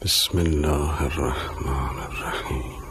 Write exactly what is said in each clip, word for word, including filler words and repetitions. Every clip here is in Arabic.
بسم الله الرحمن الرحيم.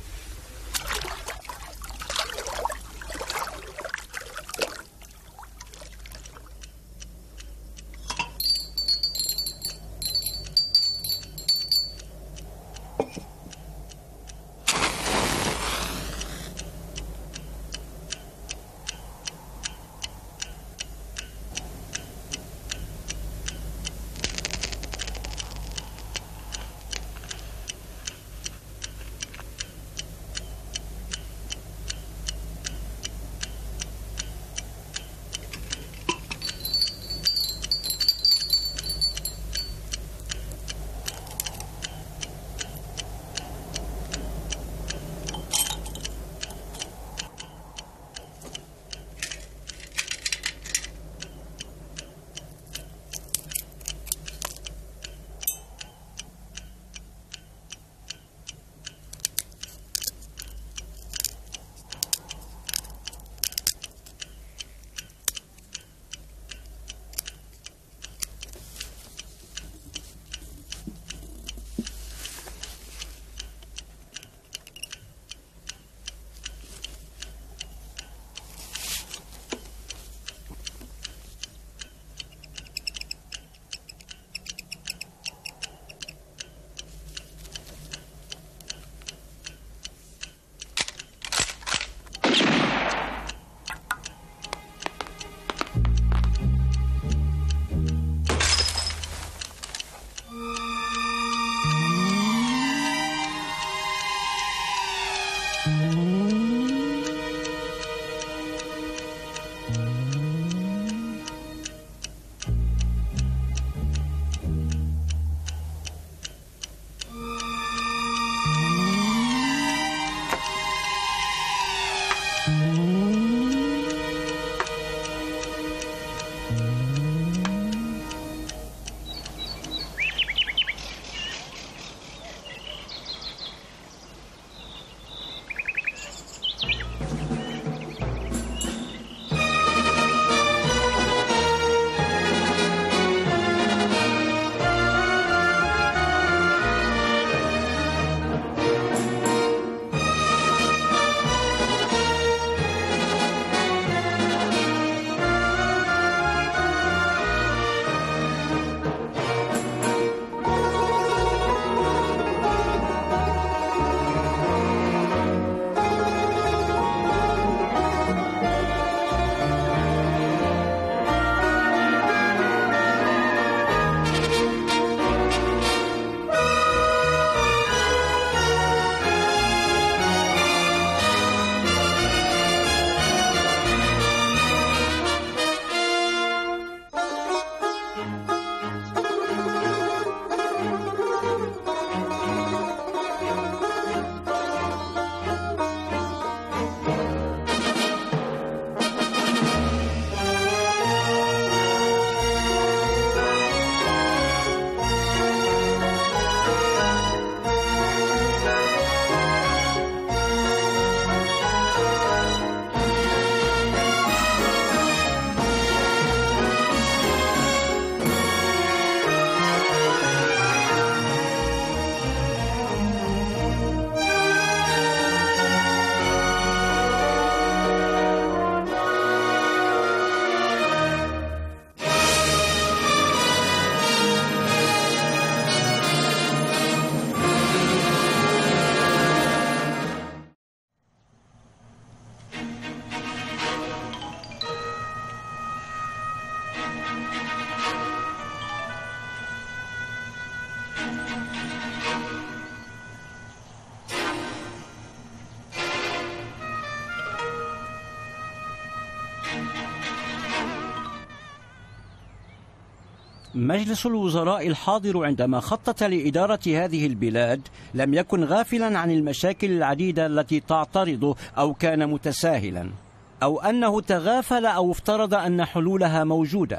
مجلس الوزراء الحاضر عندما خطط لإدارة هذه البلاد لم يكن غافلا عن المشاكل العديدة التي تعترض، أو كان متساهلا، أو أنه تغافل أو افترض أن حلولها موجودة،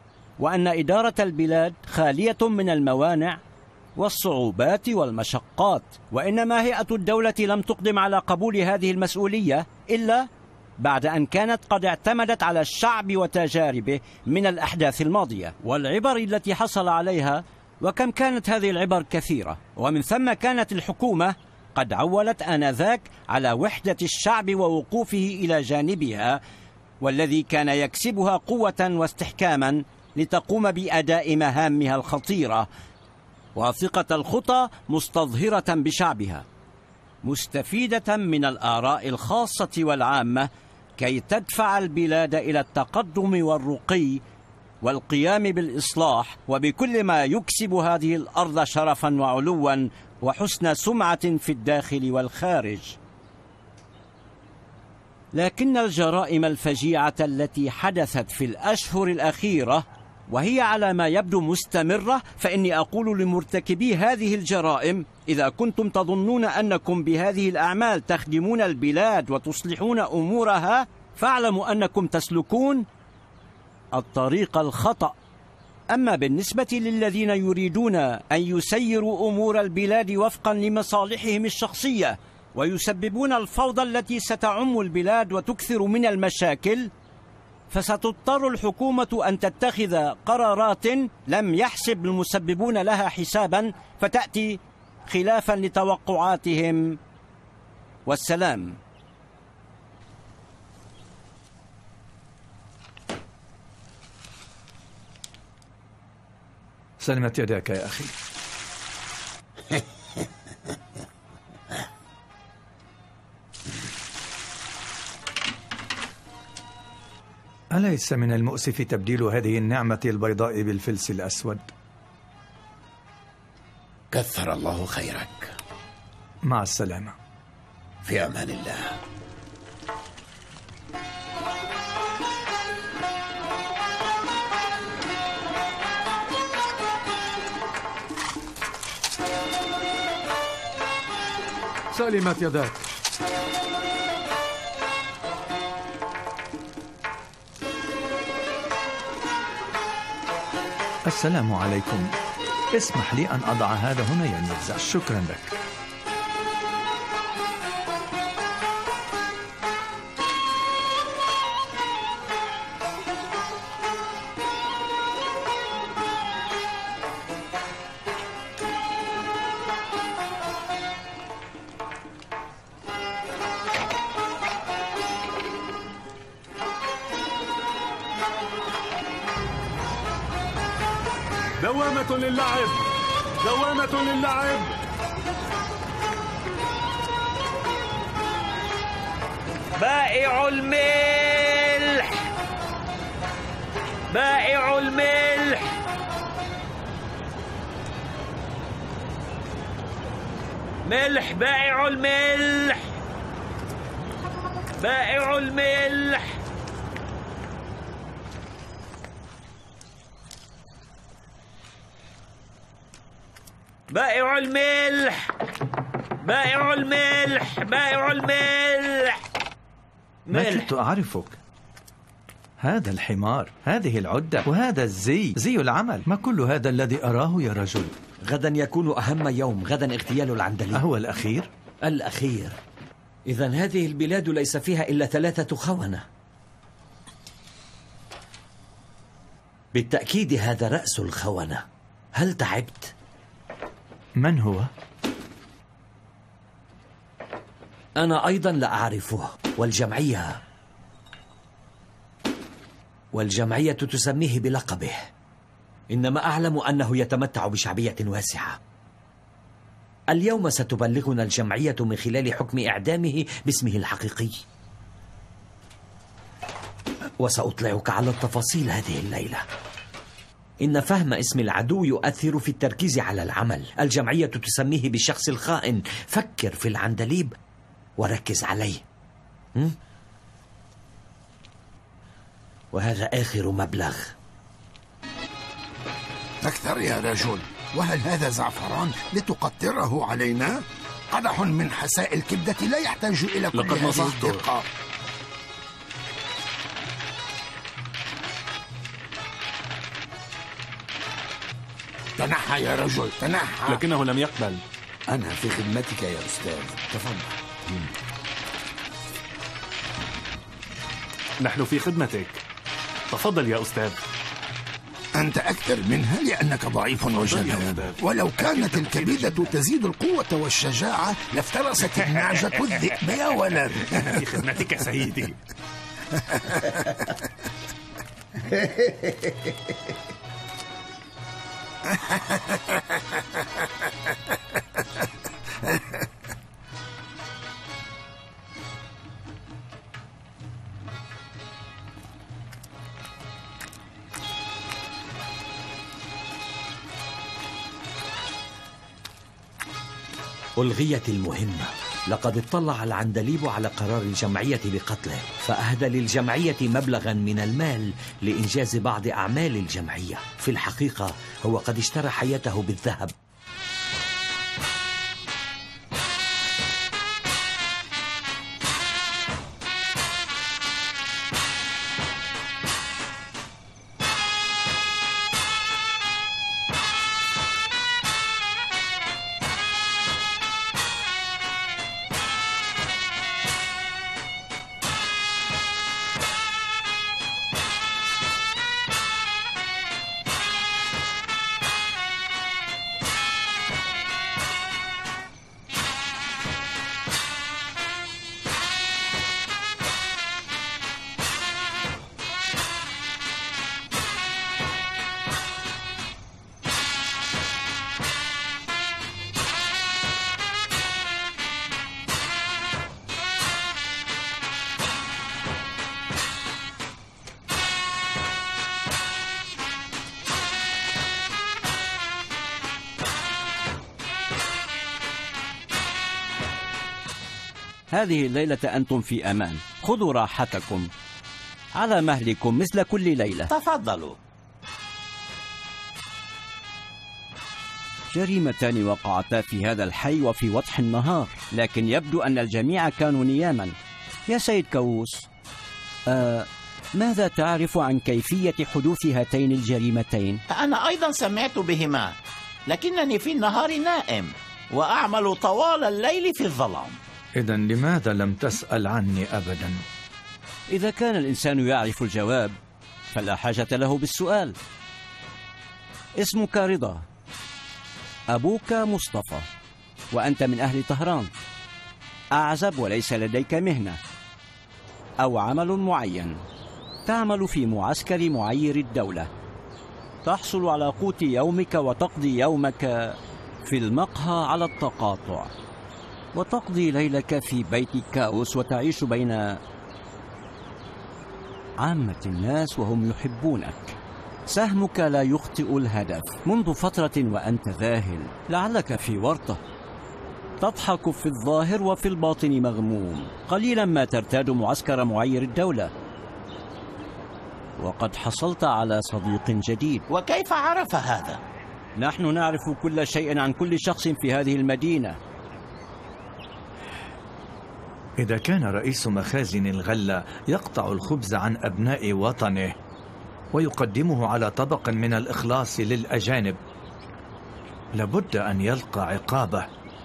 وأن إدارة البلاد خالية من الموانع والصعوبات والمشقات. وإنما هيئة الدولة لم تقدم على قبول هذه المسؤولية إلا بعد أن كانت قد اعتمدت على الشعب وتجاربه من الأحداث الماضية والعبر التي حصل عليها وكم كانت هذه العبر كثيرة، ومن ثم كانت الحكومة قد عولت آنذاك على وحدة الشعب ووقوفه إلى جانبها، والذي كان يكسبها قوة واستحكاما لتقوم بأداء مهامها الخطيرة، واثقة الخطى مستظهرة بشعبها، مستفيدة من الآراء الخاصة والعامة كي تدفع البلاد إلى التقدم والرقي والقيام بالإصلاح، وبكل ما يكسب هذه الأرض شرفا وعلوا وحسن سمعة في الداخل والخارج. لكن الجرائم الفجيعة التي حدثت في الأشهر الأخيرة، وهي على ما يبدو مستمرة، فإني أقول لمرتكبي هذه الجرائم: إذا كنتم تظنون أنكم بهذه الأعمال تخدمون البلاد وتصلحون أمورها، فاعلموا أنكم تسلكون الطريق الخطأ. أما بالنسبة للذين يريدون أن يسيروا أمور البلاد وفقا لمصالحهم الشخصية ويسببون الفوضى التي ستعم البلاد وتكثر من المشاكل، فستضطر الحكومة أن تتخذ قرارات لم يحسب المسببون لها حسابا، فتأتي خلافا لتوقعاتهم. والسلام. سلمت يداك يا أخي. أليس من المؤسف تبديل هذه النعمة البيضاء بالفلس الأسود؟ كثر الله خيرك. مع السلامة. في أمان الله. سلمت يداك. السلام عليكم. اسمح لي أن أضع هذا هنا يا ميرزا. شكرا لك. دوامة للعب، دوامة للعب. بائع الملح، بائع الملح، ملح، بائع الملح، بائع الملح. بائع الملح، بائع الملح، بائع الملح. ما كنت أعرفك. هذا الحمار، هذه العدة، وهذا الزي، زي العمل. ما كل هذا الذي أراه يا رجل؟ غدا يكون أهم يوم، غدا اغتيال العندليب. أهو الأخير؟ الأخير. إذن هذه البلاد ليس فيها إلا ثلاثة خونة. بالتأكيد هذا رأس الخونة. هل تعبت؟ من هو؟ أنا أيضا لا أعرفه. والجمعية والجمعية تسميه بلقبه، إنما أعلم أنه يتمتع بشعبية واسعة. اليوم ستبلغنا الجمعية من خلال حكم إعدامه باسمه الحقيقي، وسأطلعك على التفاصيل هذه الليلة. إن فهم اسم العدو يؤثر في التركيز على العمل. الجمعية تسميه بالشخص الخائن. فكر في العندليب وركز عليه. م? وهذا آخر مبلغ. أكثر يا رجل. وهل هذا زعفران لتقطره علينا؟ قدح من حساء الكبدة لا يحتاج إلى كل هذه الدقة. تنحى يا رجل، تنحى. لكنه لم يقبل. أنا في خدمتك يا أستاذ، تفضل. نحن في خدمتك، تفضل يا أستاذ. أنت أكثر منها لأنك ضعيف وجبان، ولو كانت الكبدة تزيد القوة والشجاعة لافترست النعجة الذئب يا ولد. في خدمتك سيدي. ألغيت المهمة. لقد اطلع العندليب على قرار الجمعية بقتله، فأهدى للجمعية مبلغا من المال لإنجاز بعض أعمال الجمعية. في الحقيقة هو قد اشترى حياته بالذهب. هذه الليلة أنتم في أمان، خذوا راحتكم على مهلكم مثل كل ليلة. تفضلوا. جريمتان وقعتا في هذا الحي وفي وضح النهار، لكن يبدو أن الجميع كانوا نياما. يا سيد كاووس، آه ماذا تعرف عن كيفية حدوث هاتين الجريمتين؟ أنا أيضا سمعت بهما، لكنني في النهار نائم وأعمل طوال الليل في الظلام. إذن لماذا لم تسأل عني أبدا؟ إذا كان الإنسان يعرف الجواب فلا حاجة له بالسؤال. اسمك رضا، أبوك مصطفى، وأنت من أهل طهران. أعزب وليس لديك مهنة أو عمل معين. تعمل في معسكر معير الدولة، تحصل على قوت يومك وتقضي يومك في المقهى على التقاطع، وتقضي ليلك في بيت كاووس وتعيش بين عامة الناس وهم يحبونك. سهمك لا يخطئ الهدف. منذ فترة وأنت ذاهل، لعلك في ورطة، تضحك في الظاهر وفي الباطن مغموم. قليلا ما ترتاد معسكر معير الدولة، وقد حصلت على صديق جديد. وكيف عرف هذا؟ نحن نعرف كل شيء عن كل شخص في هذه المدينة. إذا كان رئيس مخازن الغلة يقطع الخبز عن أبناء وطنه ويقدمه على طبق من الإخلاص للأجانب، لابد أن يلقى عقابه،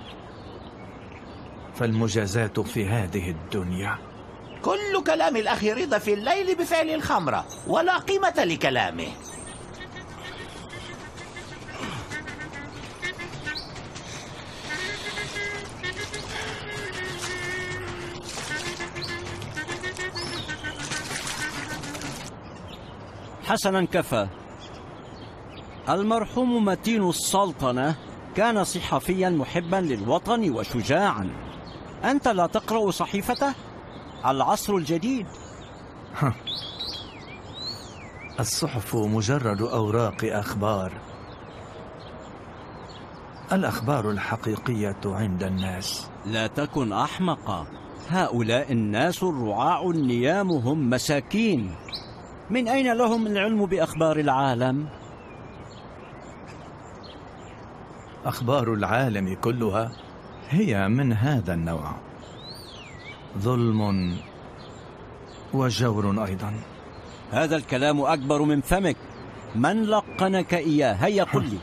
فالمجازات في هذه الدنيا. كل كلام الأخ رضا في الليل بفعل الخمرة، ولا قيمة لكلامه. حسنا، كفى. المرحوم متين السلطنة كان صحفيا محبا للوطن وشجاعا. أنت لا تقرأ صحيفته؟ العصر الجديد. الصحف مجرد أوراق أخبار. الأخبار الحقيقية عند الناس. لا تكن أحمقا. هؤلاء الناس الرعاع النيام هم مساكين، من أين لهم العلم بأخبار العالم؟ أخبار العالم كلها هي من هذا النوع، ظلم وجور أيضا. هذا الكلام أكبر من فمك. من لقنك إياه؟ هيا قل لي.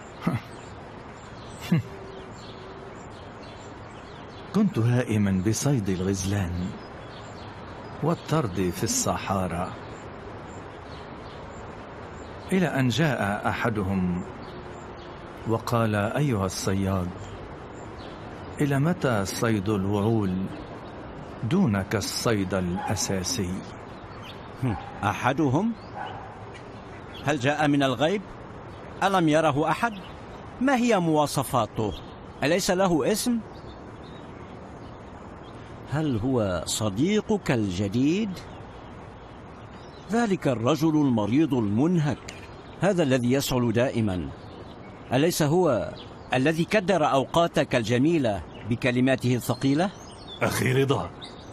كنت هائما بصيد الغزلان والطرد في الصحارى. إلى أن جاء أحدهم وقال: أيها الصياد، إلى متى صيد الوعول دونك الصيد الأساسي؟ أحدهم؟ هل جاء من الغيب؟ ألم يره أحد؟ ما هي مواصفاته؟ أليس له اسم؟ هل هو صديقك الجديد؟ ذلك الرجل المريض المنهك، هذا الذي يسعل دائما، أليس هو الذي كدر أوقاتك الجميلة بكلماته الثقيلة؟ أخي رضا،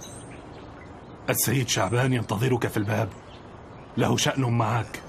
السيد شعبان ينتظرك في الباب، له شأن معك.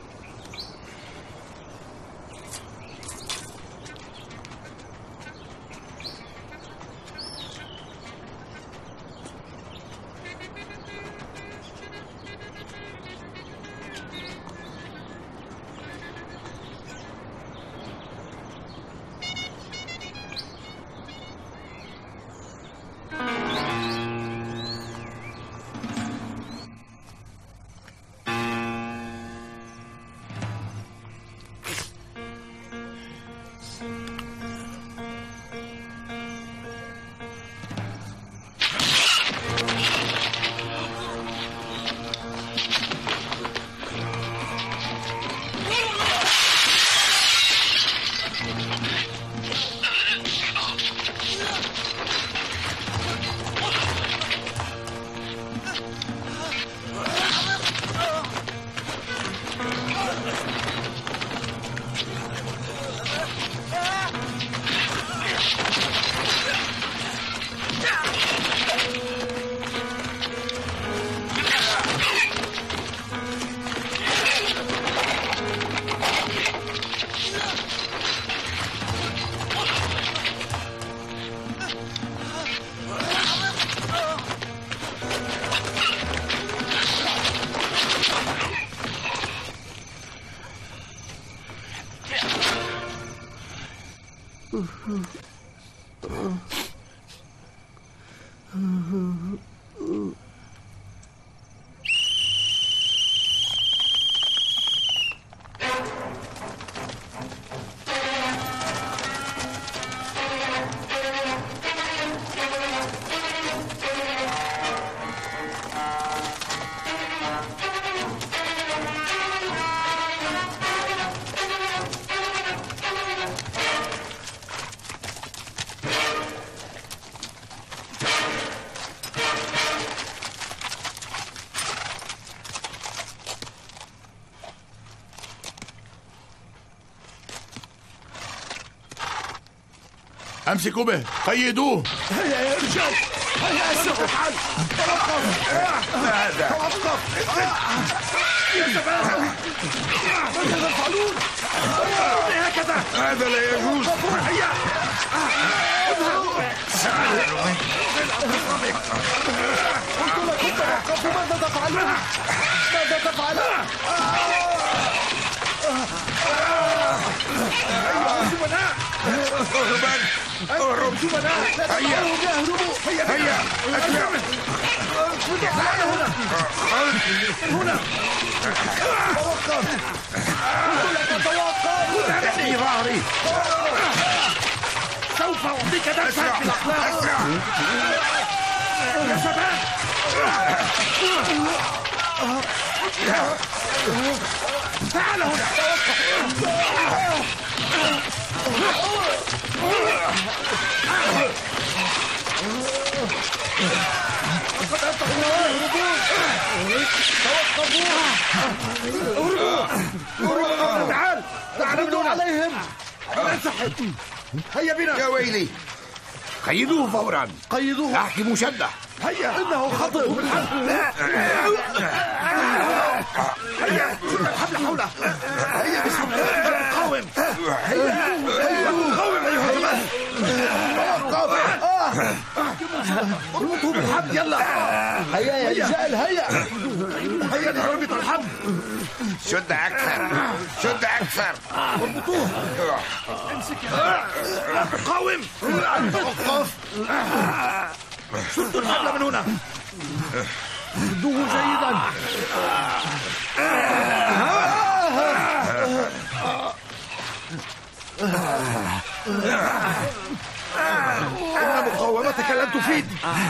امسكوا به، قيدوه. هيا يا رجال، هيا اسرعوا. تعال، توقف. ماذا؟ توقف. يا شباب، ماذا تفعلون؟ هكذا، هذا لا يجوز. هيا اذهبوا. قلت لكم توقفوا. ماذا تفعلون؟ ماذا تفعلون؟ أيها الزملاء، اهربان، اهرب. زملاء، لا هيا تدعوهم يهربوا. هيا هيا اسرع. تعال هنا، من هنا. توقف. قلت لك توقف. دعني ظهري. سوف أعطيك درسا في الأخلاق. اسرع. يا شباب، تعال هنا. لقد أنتم يهربون. توقفوا. اهربوا. تعال، تعال من هنا. عليهم. انسحب. هيا بنا. يا ويلي، قيدوه فورا. قيدوه. احكي مشدة. هيا، إنه خطر. هيا، شد الحبل حوله. هيا بسم الله. قاوم. هيا، قاوم أيها الجمال. اربطوا بالحبل. يلا. هيا يا رجال، هيا. هيا نربط الحبل. شد أكثر، شد أكثر. اربطوه. قاوم. توقف. شدوا الحبل من هنا. شدوه جيدا. إن مقاومتك لن تفيد.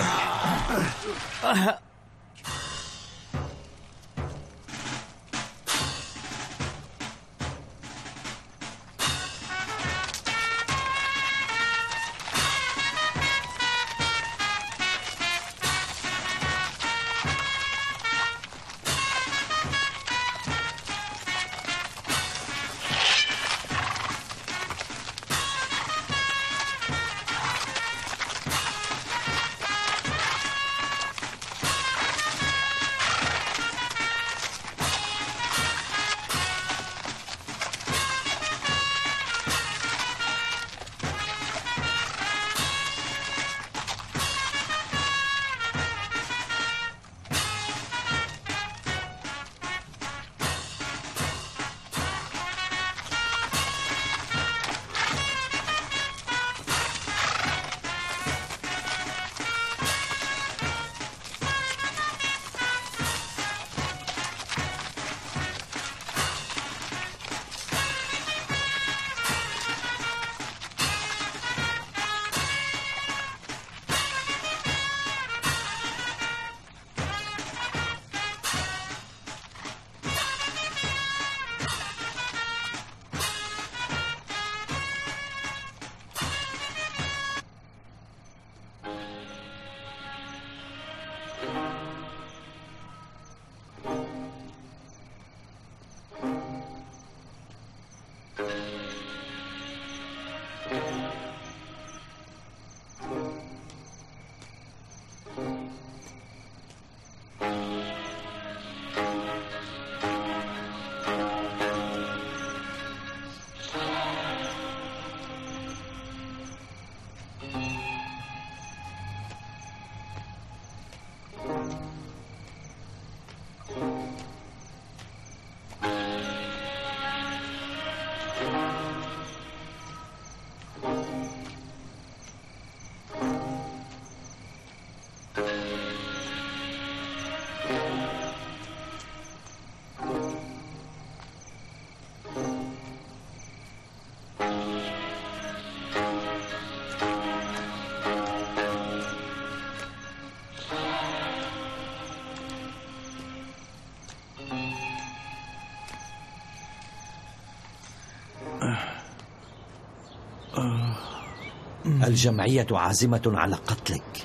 الجمعية عازمة على قتلك.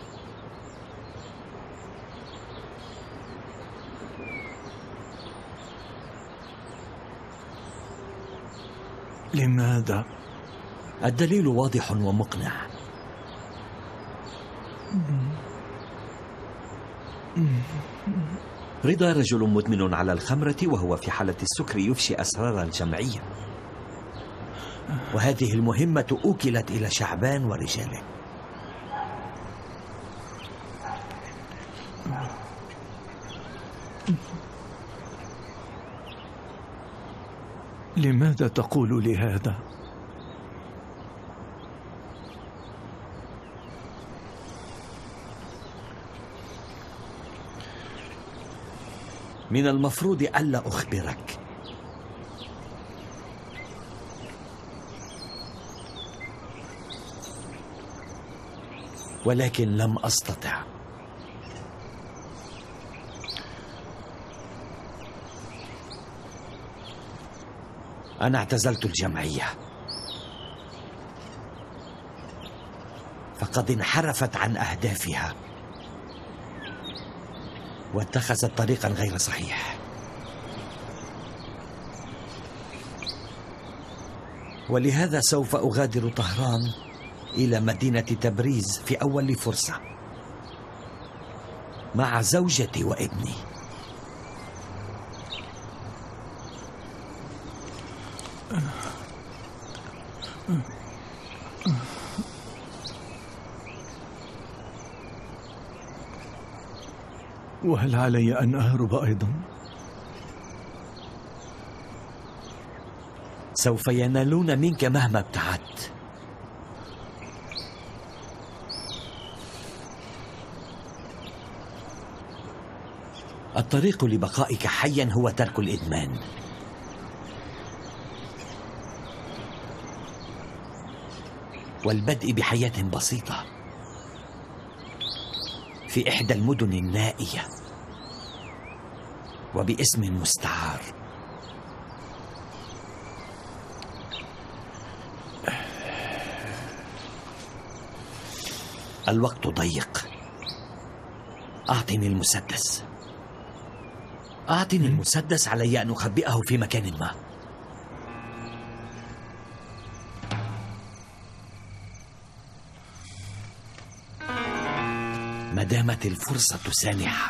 لماذا؟ الدليل واضح ومقنع. رضا رجل مدمن على الخمرة وهو في حالة السكر يفشي أسرار الجمعية، وهذه المهمة أوكلت إلى شعبان ورجاله. لماذا تقول لي هذا؟ من المفروض ألا أخبرك. ولكن لم أستطع. أنا اعتزلت الجمعية، فقد انحرفت عن أهدافها واتخذت طريقا غير صحيح، ولهذا سوف أغادر طهران إلى مدينة تبريز في أول فرصة مع زوجتي وابني. وهل علي أن أهرب أيضا؟ سوف ينالون منك مهما ابتعدت. الطريق لبقائك حيا هو ترك الإدمان. والبدء بحياة بسيطة في إحدى المدن النائية وباسم مستعار. الوقت ضيق. أعطني المسدس. أعطني المسدس، علي أن أخبئه في مكان ما. ما دامت الفرصة سانحة.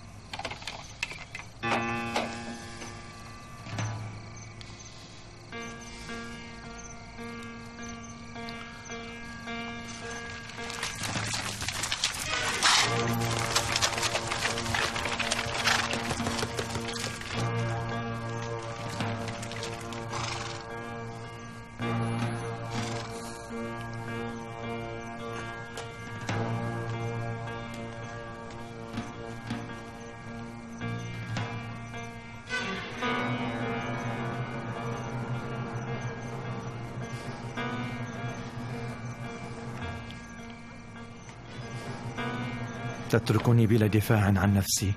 تتركني بلا دفاع عن نفسي.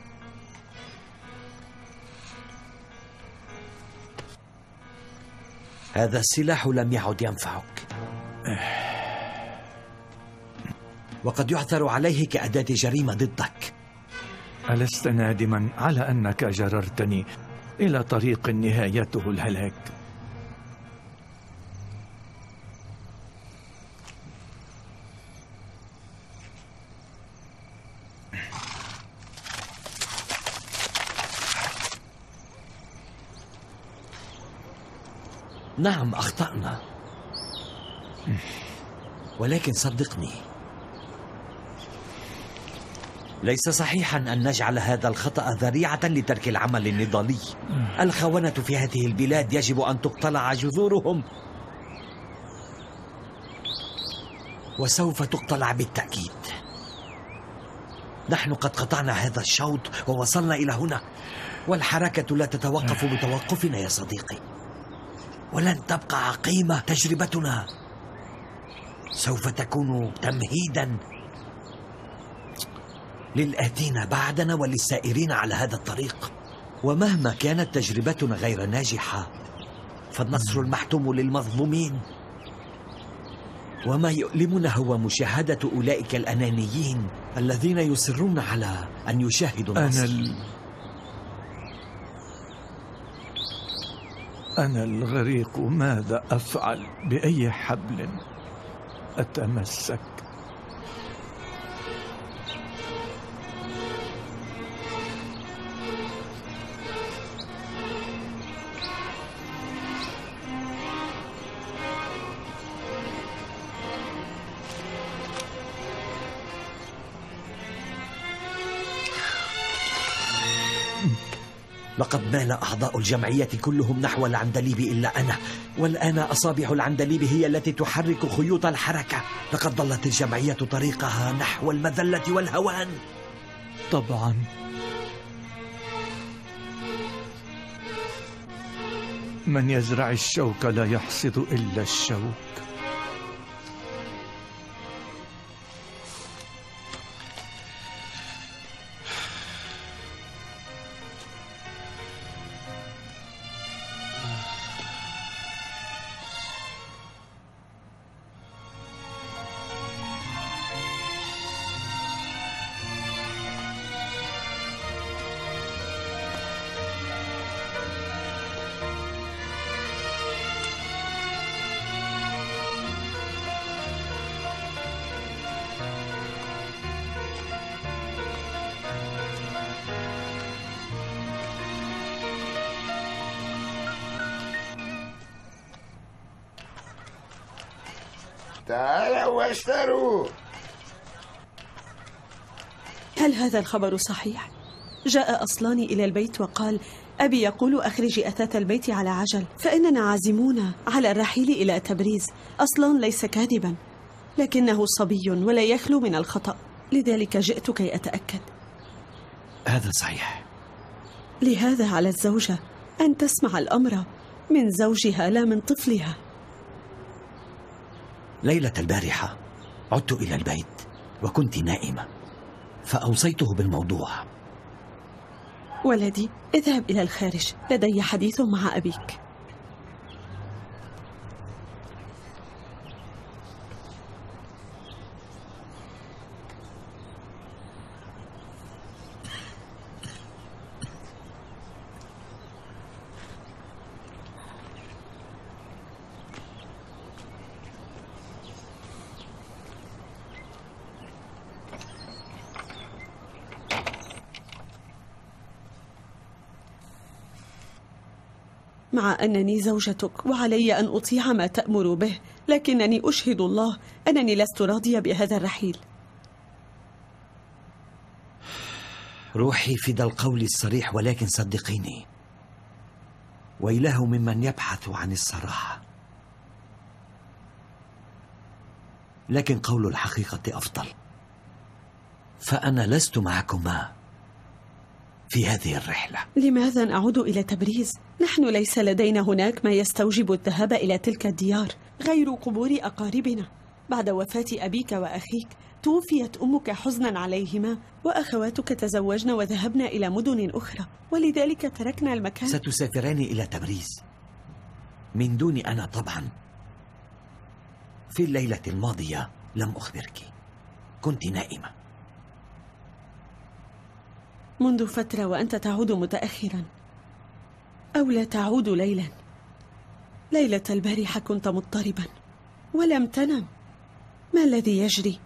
هذا السلاح لم يعد ينفعك، وقد يعثر عليه كأداة جريمة ضدك. ألست نادما على أنك جررتني إلى طريق نهايته الهلاك؟ نعم، أخطأنا، ولكن صدقني، ليس صحيحا أن نجعل هذا الخطأ ذريعة لترك العمل النضالي. الخونة في هذه البلاد يجب أن تقتلع جذورهم، وسوف تقتلع بالتأكيد. نحن قد قطعنا هذا الشوط ووصلنا إلى هنا، والحركة لا تتوقف بتوقفنا يا صديقي، ولن تبقى عقيمة تجربتنا. سوف تكون تمهيدا للآتين بعدنا وللسائرين على هذا الطريق. ومهما كانت تجربتنا غير ناجحة، فالنصر المحتوم للمظلومين. وما يؤلمنا هو مشاهدة أولئك الأنانيين الذين يصرون على أن يشاهدوا النصر. أنا ال... أنا الغريق، ماذا أفعل؟ بأي حبل أتمسك؟ لقد مال أعضاء الجمعية كلهم نحو العندليب إلا أنا، والآن أصابع العندليب هي التي تحرك خيوط الحركة. لقد ضلت الجمعية طريقها نحو المذلة والهوان. طبعا. من يزرع الشوك لا يحصد إلا الشوك. تعالوا واشتروا. هل هذا الخبر صحيح؟ جاء أصلان إلى البيت وقال: أبي يقول أخرجي أثاث البيت على عجل، فإننا عازمون على الرحيل إلى تبريز. أصلان ليس كاذبا، لكنه صبي ولا يخلو من الخطأ، لذلك جئت كي أتأكد. هذا صحيح. لهذا على الزوجة أن تسمع الأمر من زوجها لا من طفلها. ليلة البارحة عدت إلى البيت وكنت نائمة، فأوصيته بالموضوع. ولدي، اذهب إلى الخارج، لدي حديث مع أبيك. مع أنني زوجتك وعلي أن أطيع ما تأمر به، لكنني أشهد الله أنني لست راضية بهذا الرحيل. روحي في ذا القول الصريح، ولكن صدقيني، ويله ممن يبحث عن الصراحة. لكن قول الحقيقة أفضل، فأنا لست معكما في هذه الرحلة. لماذا نعود إلى تبريز؟ نحن ليس لدينا هناك ما يستوجب الذهاب إلى تلك الديار غير قبور أقاربنا. بعد وفاة أبيك وأخيك توفيت أمك حزنا عليهما، وأخواتك تزوجن وذهبن إلى مدن أخرى، ولذلك تركنا المكان. ستسافران إلى تبريز من دوني أنا طبعا. في الليلة الماضية لم أخبرك، كنت نائمة. منذ فترة وأنت تعود متأخرا، أو لا تعود ليلا. ليلة البارحة كنت مضطربا ولم تنم. ما الذي يجري؟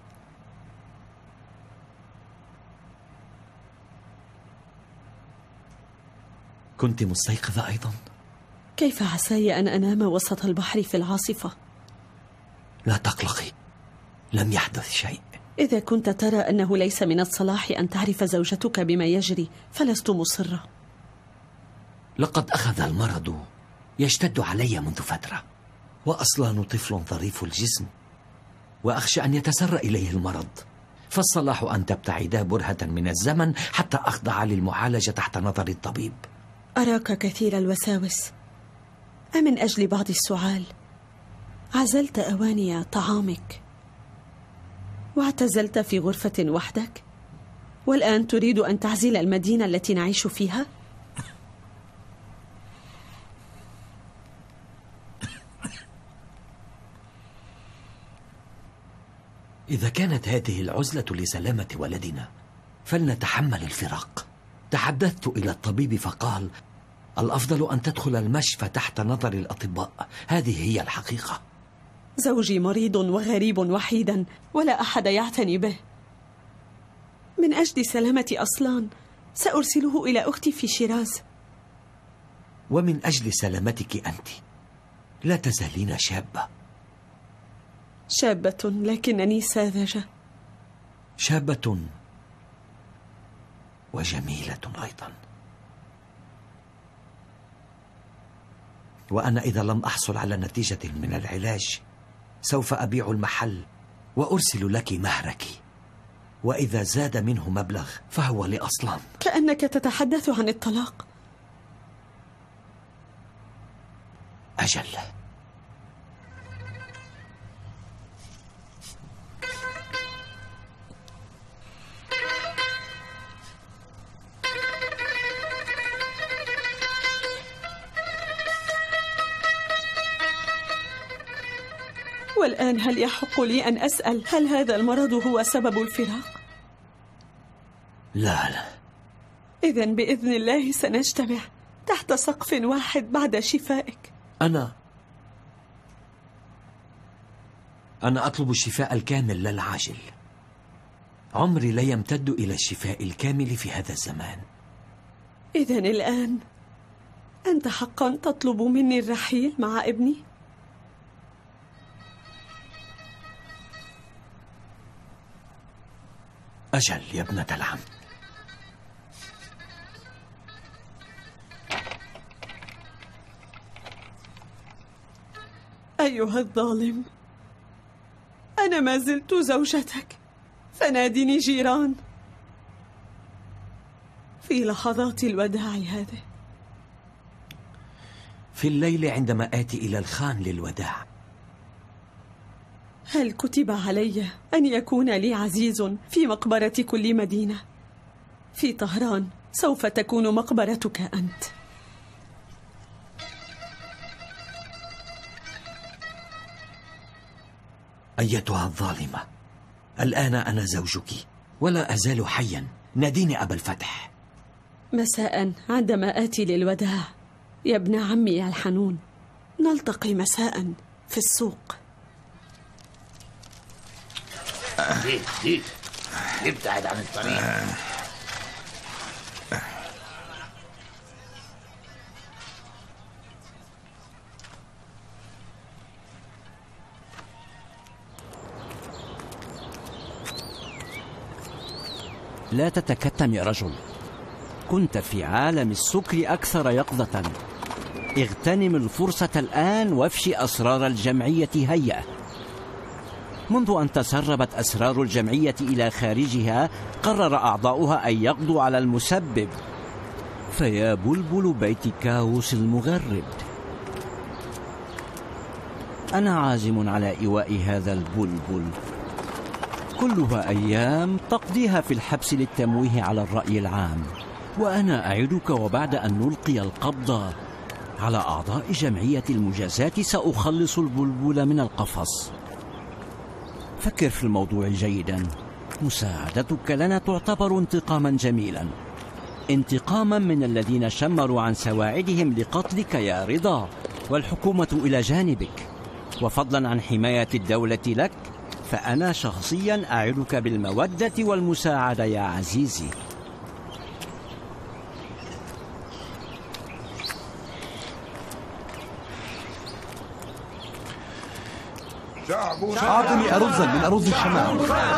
كنت مستيقظة أيضا؟ كيف عساي أن أنام وسط البحر في العاصفة؟ لا تقلقي، لم يحدث شيء. إذا كنت ترى أنه ليس من الصلاح أن تعرف زوجتك بما يجري فلست مصرة. لقد أخذ المرض يشتد علي منذ فترة، وأصلان طفل ظريف الجسم، وأخشى أن يتسرى إليه المرض، فالصلاح أن تبتعدا برهة من الزمن حتى أخضع للمعالجة تحت نظر الطبيب. أراك كثير الوساوس. أمن أجل بعض السعال عزلت أواني طعامك واعتزلت في غرفة وحدك، والآن تريد أن تعزل المدينة التي نعيش فيها؟ إذا كانت هذه العزلة لسلامة ولدنا فلنتحمل الفراق. تحدثت إلى الطبيب فقال الأفضل أن تدخل المشفى تحت نظر الأطباء. هذه هي الحقيقة. زوجي مريض وغريب وحيدا ولا أحد يعتني به. من أجل سلامة أصلان سأرسله إلى أختي في شيراز. ومن أجل سلامتك أنت لا تزالين شابة. شابة لكنني ساذجة. شابة وجميلة أيضا. وأنا إذا لم أحصل على نتيجة من العلاج سوف أبيع المحل وأرسل لك مهرك، وإذا زاد منه مبلغ فهو لأصلان. كأنك تتحدث عن الطلاق. أجل. والآن هل يحق لي أن أسأل هل هذا المرض هو سبب الفراق؟ لا لا. إذن بإذن الله سنجتمع تحت سقف واحد بعد شفائك. أنا أنا أطلب الشفاء الكامل لا العاجل. عمري لا يمتد إلى الشفاء الكامل في هذا الزمان. إذن الآن أنت حقا تطلب مني الرحيل مع ابني؟ أجل يا ابنة العم. أيها الظالم، أنا ما زلت زوجتك، فنادني جيران في لحظات الوداع هذه. في الليل عندما آتي إلى الخان للوداع هل كتب علي أن يكون لي عزيز في مقبرة كل مدينة؟ في طهران سوف تكون مقبرتك أنت. أيتها الظالمة، الآن أنا زوجك ولا أزال حيا. ناديني أبا الفتح. مساء عندما آتي للوداع يا ابن عمي الحنون. نلتقي مساء في السوق. ليه ليه ابتعد عن الطريق. لا تتكتم يا رجل، كنت في عالم السكر أكثر يقظة. اغتنم الفرصة الآن وافشي أسرار الجمعية هيا. منذ أن تسربت أسرار الجمعية إلى خارجها قرر أعضاؤها أن يقضوا على المسبب. فيا بلبل بيت كاوس المغرد، أنا عازم على إيواء هذا البلبل. كلها أيام تقضيها في الحبس للتمويه على الرأي العام، وأنا أعدك وبعد أن نلقي القبض على أعضاء جمعية المجازات سأخلص البلبل من القفص. فكر في الموضوع جيدا. مساعدتك لنا تعتبر انتقاما جميلا، انتقاما من الذين شمروا عن سواعدهم لقتلك يا رضا، والحكومة إلى جانبك. وفضلا عن حماية الدولة لك، فأنا شخصيا أعدك بالمودة والمساعدة يا عزيزي. أعطني أرزا من أرز الشمال.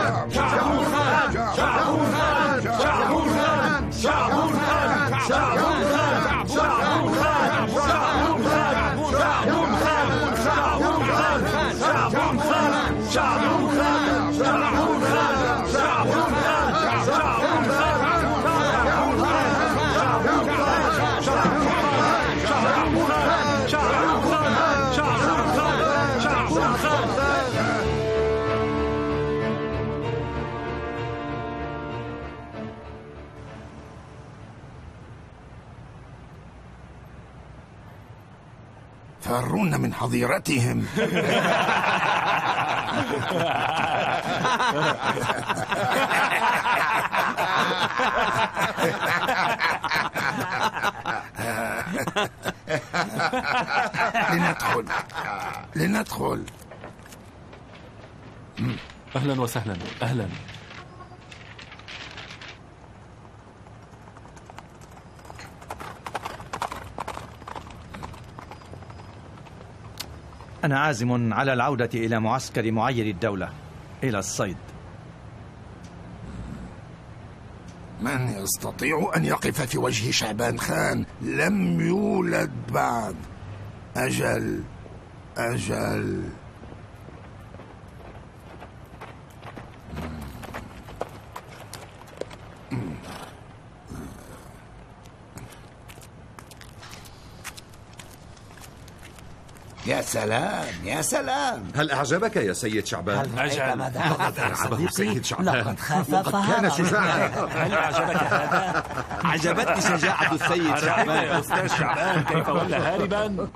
فرونا من حظيرتهم. لندخل لندخل. أهلا وسهلا. أهلا. أنا عازم على العودة إلى معسكر معير الدولة، إلى الصيد. من يستطيع أن يقف في وجه شعبان خان؟ لم يولد بعد. أجل أجل. يا سلام يا سلام. هل أعجبك يا سيد شعبان؟ أجل. لقد أعجبه سيد شعبان. لقد خاف وقد كان شجاعا. هل أعجبك هذا؟ عجبتني شجاعة السيد شعبان. يا أستاذ شعبان كيف ولى هاربا.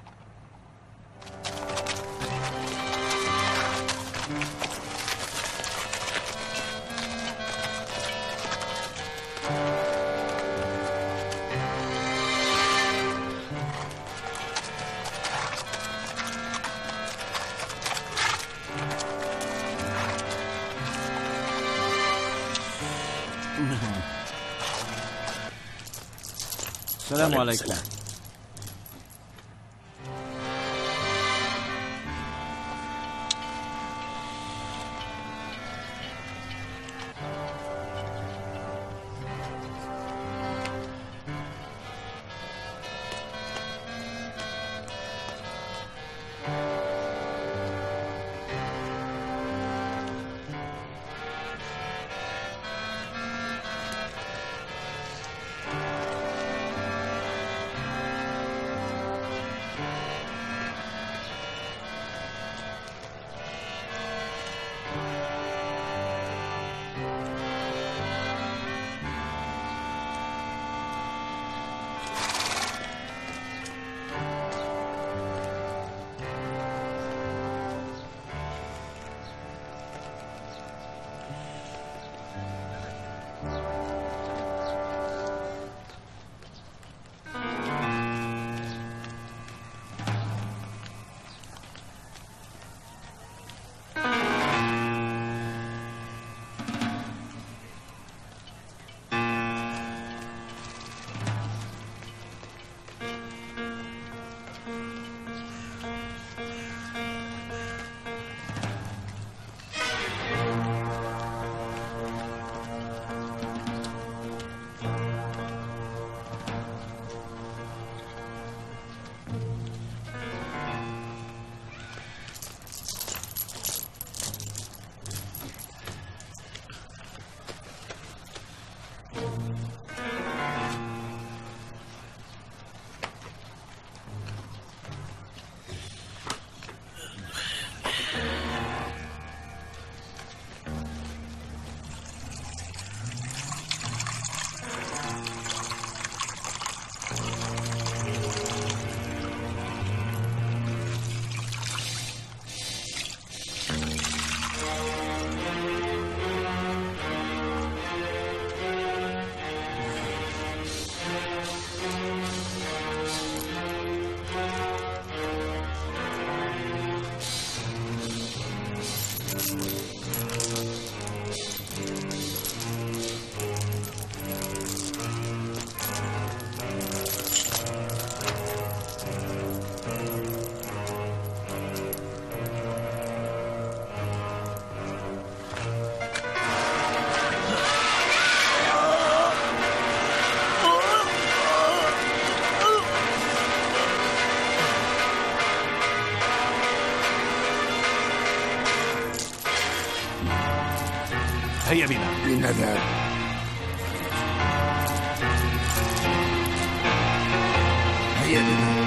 السلام عليكم. هيا بنا. لنذهب. هيا بنا.